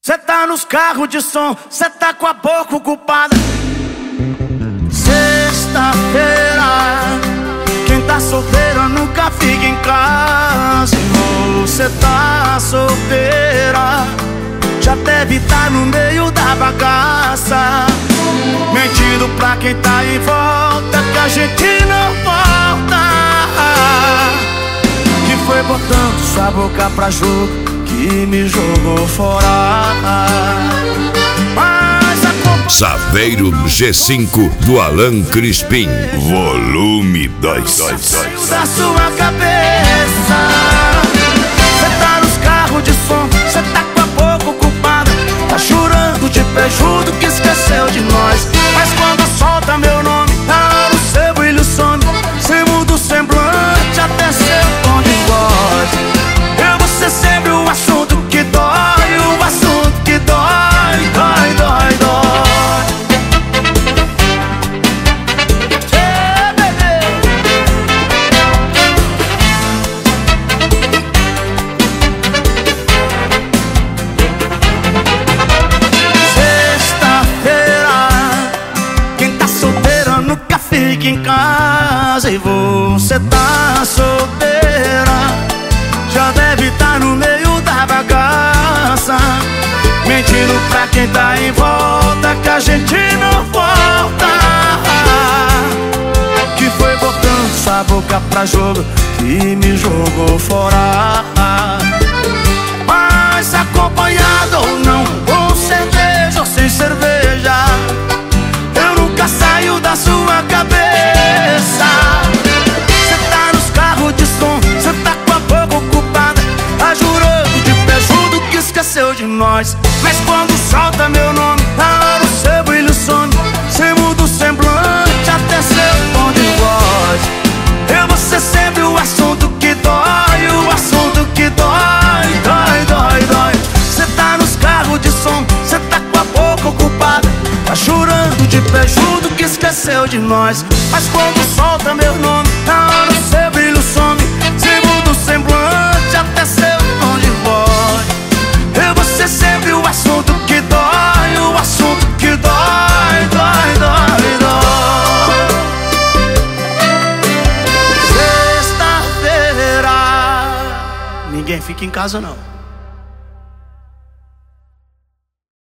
Cê tá nos carros de som, cê tá com a boca ocupada. Sexta-feira, quem tá solteiro nunca fica em casa. E você tá solteira, já deve tá no meio da bagaça, mentindo pra quem tá em volta que a gente não volta. Que foi botando sua boca pra jogo que me jogou fora. Saveiro G5 do Alan Crispim, volume 2. Saiu da sua cabeça. Cê tá nos carros de som, cê tá com a boca ocupada, tá chorando de pejudo que esqueceu de nós. Mas quando solta meu nome, tá no seu brilho some. Cê muda o semblante até seu tom de voz. Eu vou ser sempre o assunto que dói, o assunto que dói, dói, dói, dói. Fica em casa e você tá solteira, já deve tá no meio da bagaça, mentindo pra quem tá em volta que a gente não volta. Que foi botando sua boca pra jogo que me jogou fora. Mas acompanhado ou não, com cerveja ou sem cerveja, eu nunca saio da sua cabeça. Cê tá nos carros de som, cê tá com a boca ocupada, tá jurando de pejudo que esqueceu de nós. Mas quando solta meu nome, tá lá no seu brilho some. Cê muda o semblante até seu tom de voz. Eu vou ser sempre o assunto que dói, o assunto que dói, dói, dói, dói. Cê tá nos carros de som, cê tá com a boca ocupada, tá chorando de pejudo que esqueceu de nós. Mas quando solta meu nome, tá lá no seu brilho some. Cê muda o semblante até seu tom de voz. Eu vou ser sempre o assunto que dói, o assunto que dói, dói, dói, dói. Sexta-feira, ninguém fica em casa não.